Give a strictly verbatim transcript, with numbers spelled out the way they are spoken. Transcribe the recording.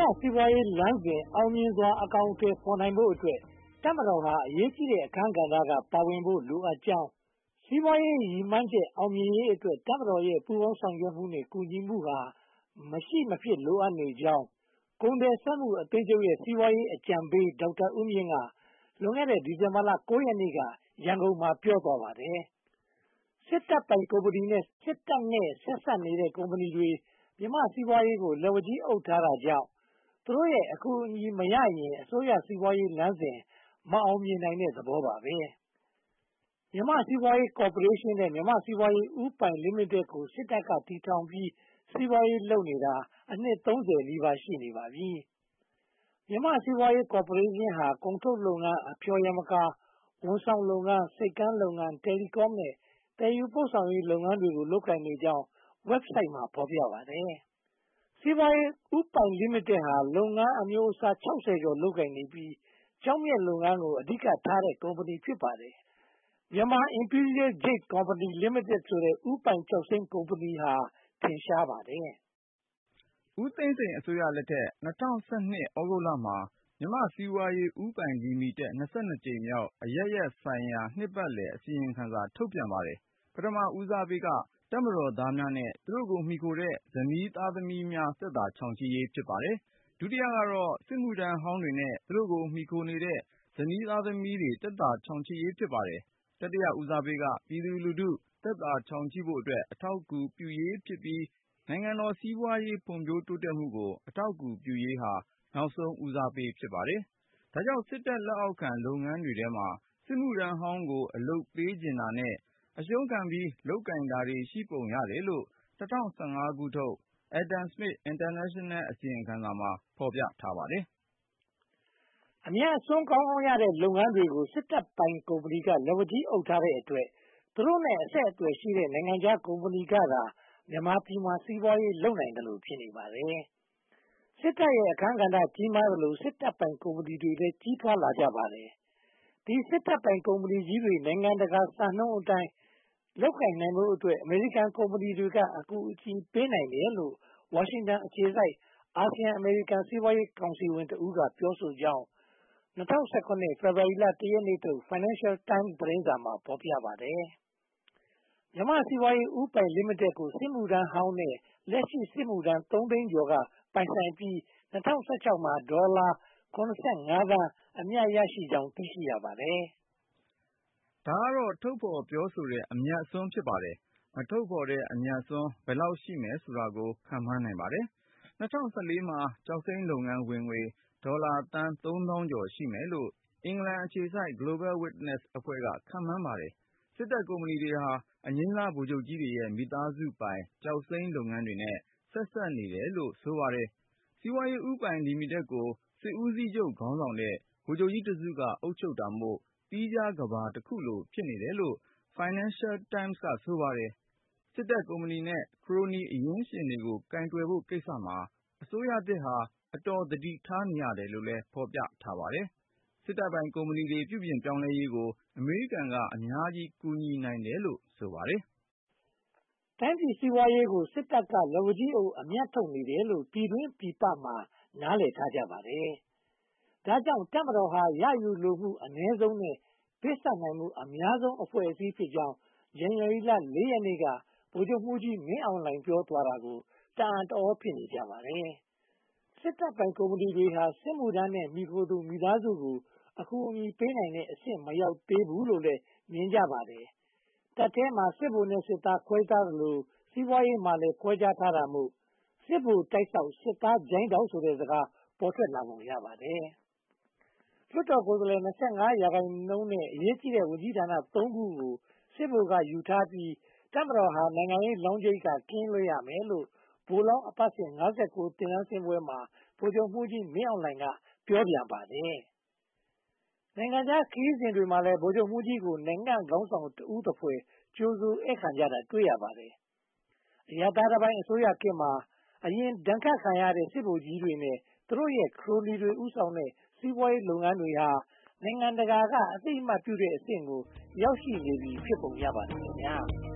စီးပွားရေးလမ်းစဉ်အောင်မြင်စွာအကောင်အထည်ဖော်နိုင်ဖို့အတွက်တပ်မတော်ဟာအရေးကြီးတဲ့အခန်းကဏ္ဍကပါဝင်ဖို့လိုအပ်ကြောင်းစီးပွားရေးရည်မှန်းချက်အောင်မြင်ရေးအတွက်တပ်မတော်ရဲ့ပူးပေါင်းဆောင်ရွက်မှုနဲ့ကူညီမှုဟာမရှိမဖြစ်လိုအပ်နေကြောင်းကုန်သည်စက်မှုအသင်းချုပ်ရဲ့စီးပွားရေးအကြံပေးဒေါက်တာဦးမြင့်ကလွန်ခဲ့တဲ့ဒီဇင်ဘာလကိုးရက်နေ့ကရန်ကုန်မှာပြောသွားပါတယ်။စစ်တပ်ပိုင်ကုမ္ပဏီနဲ့စစ်တပ်နဲ့ဆက်စပ်နေတဲ့ကုမ္ပဏီတွေမြန်မာ့စီးပွားရေးကိုလက်ဝါးကြီးအုပ်ထားတာကြောင့်သူတို့ရဲ့အကူအညီမရရင်အစိုးရစီးပွားရေးလမ်းစဉ်မအောင်မြင်နိုင်တဲ့သဘောပါပဲ။မြန်မာ့စီးပွားရေးကော်ပိုရေးရှင်းနဲ့မြန်မာ့စီးပွားရေးဦးပိုင်လိမိတက်ကိုစစ်တပ်ကတည်ထောင်ပြီးစီးပွားရေးလုပ်နေတာအနှစ်သုံးဆယ်နီးပါးရှိနေပါပြီ။မြန်မာ့စီးပွားရေးကော်ပိုရေးရှင်းဟာကုန်ထုတ်လုပ်ငန်းအဖျော်ယမကာဝန်ဆောင်လုပ်ငန်းစိတ်ကမ်းလုပ်ငန်းတယ်လီကောမ်နဲ့တည်ယူပို့ဆောင်ရေးလုပ်ငန်းတွေကိုလုပ်ကိုင်နေကြောင်း website မှာဖော်ပြပါတယ်။စီးပွားရေးဦးပိုင်လိမိတက်ဟာလုပ်ငန်းအမျိုးအစားခြောက်ဆယ်ကျော်လုပ်ကိုင်နေပြီးကျောက်မျက်လုပ်ငန်းကိုအဓိကထားတဲ့ကုမ္ပဏီဖြစ်ပါတယ်။ Myanmar Imperial Jade Company Limited ဆိုတဲ့ဦးပိုင်ကျောက်စိမ်းကုမ္ပဏီဟာထင်ရှားပါတယ်။ဦးသိန်းစိန်အစိုးရလက်ထက်၂၀၁၂ သြဂုတ်လမှာမြန်မာ့စီးပွားရေးဦးပိုင်လီမိတက် ၂၂ ကြိမ်မြောက်အရပ်ရပ်ဆိုင်ရာနှစ်ပတ်လည်အစီရင်ခံစာထုတ်ပြန်ပါတယ်။ပထမဦးစားပေးကတပ်မတော်သားများနဲ့သူတို့ကိုမှီခိုတဲ့ဇနီးသားသမီးများသက်သာချောင်ချိရေးဖြစ်ပါတယ်။ဒုတိယကတော့စစ်မှုထမ်းဟောင်းတွေနဲ့သူတို့ကိုမှီခိုနေတဲ့ဇနီးသားသမီးတွေသက်သာချောင်ချိရေးဖြစ်ပါတယ်။တတိယဦးစားပေးကပြည်သူလူထုသက်သာချောင်ချိဖို့အတွက်အထောက်အကူပြုရေးဖြစ်ပြီးနိုင်ငံတော်စီးပွားရေးဖွံ့ဖြိုးတိုးတက်မှုကိုအထောက်အကူပြုရေးဟာနောက်ဆုံးဦးစားပေးဖြစ်ပါတယ်။ဒါကြောင့်စစ်တပ်လက်အောက်ခံလုပ်ငန်းတွေထဲမှာစစ်မှုထမ်းဟောင်းကိုအလုပ်ပေးချင်တာနဲ့အရှုံးခံပြီးလုပ်ကိုင်တာတွေရှိပုံရတယ်လို့၂၀၁၅ ခုထုတ် Adam Smith International အစီရင်ခံစာမှာဖော်ပြထားပါတယ်။အမြတ်အစွန်းကောင်းကောင်းရတဲ့လုပ်ငန်းတွေကိုစစ်တပ်ပိုင်ကုမ္ပဏီကလက်ဝါးကြီးအုပ်ထားတဲ့အတွက်သူတို့နဲ့အဆက်အသွယ်ရှိတဲ့နိုင်ငံခြားကုမ္ပဏီကသာမြန်မာပြည်မှာစီးပွားရေးလုပ်နိုင်တယ်လို့ဖြစ်နေပါတယ်။စစ်တပ်ရဲ့အခန်းကဏ္ဍကြီးမားသလိုစစ်တပ်ပိုင်ကုမ္ပဏီတွေလည်းကြီးထွားလာကြပါတယ်။ဒီစစ်တပ်ပိုင်ကုမ္ပဏီကြီးတွေနိုင်ငံတကာစံနှုန်းအတိုင်းလုပ်ကိုင်နိုင်ဖို့အတွက်အမေရိကန်ကုမ္ပဏီတွေကအကူအညီပေးနိုင်တယ်လို့ဝါရှင်တန်အခြေစိုက်အာဆီယံအမေရိကန်စီးပွားရေးကောင်စီဝင်တဦးကပြောဆိုကြောင်း၂၀၁၇ ဖေဖေါ်ဝါရီလ တစ် ရက်နေ့ထုတ် Financial Times သတင်းစာမှာဖော်ပြပါတယ်။မြန်မာ့စီးပွားရေးဦးပိုင်လိမိတက်ကိုစစ်မှုထမ်းဟောင်းနဲ့လက်ရှိစစ်မှုထမ်းသုံးသိန်းကျော်ကပိုင်ဆိုင်ပြီး၂၀၁၆မှာဒေါ်လာခုနစ်ဆယ့်ငါးသန်းအမြတ်ရရှိကြောင်းသိရှိရပါတယ်။ဒါကတော့ထုတ်ဖော်ပြောဆိုတဲ့အမြတ်အစွန်းဖြစ်ပါတယ်။မထုတ်ဖော်တဲ့အမြတ်အစွန်းဘယ်လောက်ရှိမယ်ဆိုတာကိုခန့်မှန်းနိုင်ပါတယ်။၂၀၁၄မှာကျောက်စိမ်းလုပ်ငန်းဝင်ငွေဒေါ်လာသန်းသုံးသောင်းကျော်ရှိမယ်လို့အင်္ဂလန်အခြေစိုက် Global Witness အဖွဲ့ကခန့်မှန်းပါတယ်။စစ်တပ်ကုမ္ပဏီတွေဟာအငြိမ်းစားဗိုလ်ချုပ်ကြီးတွေရဲ့မိသားစုပိုင်ကျောက်စိမ်းလုပ်ငန်းတွေနဲ့ဆက်စပ်နေတယ်လို့ဆိုပါတယ်။စီးပွားရေးဦးပိုင်လီမိတက်ကိုစစ်ဦးစီးချုပ်ခေါင်းဆောင်တဲ့ဗိုလ်ချုပ်ကြီးတစုကအုပ်ချုပ်တာမို့သီးခြားကမ္ဘာတစ်ခုလိုဖြစ်နေတယ်လို့ Financial Times ကဆိုပါတယ်။စစ်တပ်ကုမ္ပဏီနဲ့ခရိုနီအရင်းရှင်တွေကိုကင်တွယ်ဖို့ကိစ္စမှာအစိုးရသစ်ဟာအတော်သတိထားနေရတယ်လို့လည်းဖော်ပြထားပါတယ်။စစ်တပ်ပိုင်ကုမ္ပဏီတွေပြုပြင်ပြောင်းလဲရေးကိုအမေရိကန်ကအများကြီးကူညီနိုင်တယ်လို့ဆိုပါတယ်။တိုင်းပြည်စီးပွားရေးကိုစစ်တပ်ကလက်ဝါးကြီးအုပ်အမြတ်ထုတ်နေတယ်လို့ပြည်တွင်းပြည်ပမှာနားလည်ထားကြပါတယ်။ဒါကြောင့်တပ်မတော်ဟာရယူလိုမှုအနည်းဆုံးနဲ့ပေးဆပ်နိုင်မှုအများဆုံးအဖွဲ့အစည်းဖြစ်ကြောင်းဇန်နဝါရီလ လေး ရက်နေ့ကဗိုလ်ချုပ်မှူးကြီးမင်းအောင်လှိုင်ပြောသွားတာကိုတအံ့တသြဖြစ်နေကြပါတယ်။စစ်တပ်ပိုင်ကုမ္ပဏီတွေဟာစစ်မှုထမ်းနဲ့မှီခိုသူမိသားစုကိုအကူအညီပေးနိုင်တဲ့အဆင့်မရောက်သေးဘူးလို့လည်းမြင်ကြပါတယ်။တပ်ထဲမှာစစ်ဗိုလ်နဲ့စစ်သားခွဲခြားသလိုစီးပွားရေးမှာလည်းခွဲခြားထားတာမို့စစ်ဗိုလ်တိုက်ဆောက်စစ်သားချိုင်းတောက်ဆိုတဲ့စကားပေါ်ထွက်လာပုံရပါတယ်။လွှတ်တော်ကိုယ်စားလှယ် ၂၅ ရာခိုင်နှုန်းနဲ့အရေးကြီးတဲ့ဝန်ကြီးဌာန သုံးခုကိုစစ်ဗိုလ်ကယူထားပြီးတပ်မတော်ဟာနိုင်ငံရေးလောင်းရိပ်ကကင်းလွတ်ရမယ်လို့ဗိုလ်လောင်းအပတ်စဉ် ငါးဆယ့်ကို သင်တန်းဆင်းပွဲမှာဗိုလ်ချုပ်မှူးကြီးမင်းအောင်လှိုင်ကပြောပြန်ပါတယ်။နိုင်ငံခြားခရီးစဉ်တွေမှာလည်းဗိုလ်ချုပ်မှူးကြီးကိုနိုင်ငံခေါင်းဆောင်တဦးသဖွယ်ကြိုဆိုဧည့်ခံကြတာတွေ့ရပါတယ်။အရပ်သားပိုင်းအစိုးရခေတ်မှာအရင်ဒဏ်ခတ်ခံရတဲ့စစ်ဗိုလ်ကြီးတွေနဲ့သူတို့ရဲ့ခရိုနီတွေဦးဆောင်တဲ့စီးပွားရေးလုပ်ငန်းတွေဟာနိုင်ငံတကာကအသိအမှတ်ပြုတဲ့အဆင့်ကိုရောက်ရှိနေပြီဖြစ်ပုံရပါတယ်ခင်ဗျာ။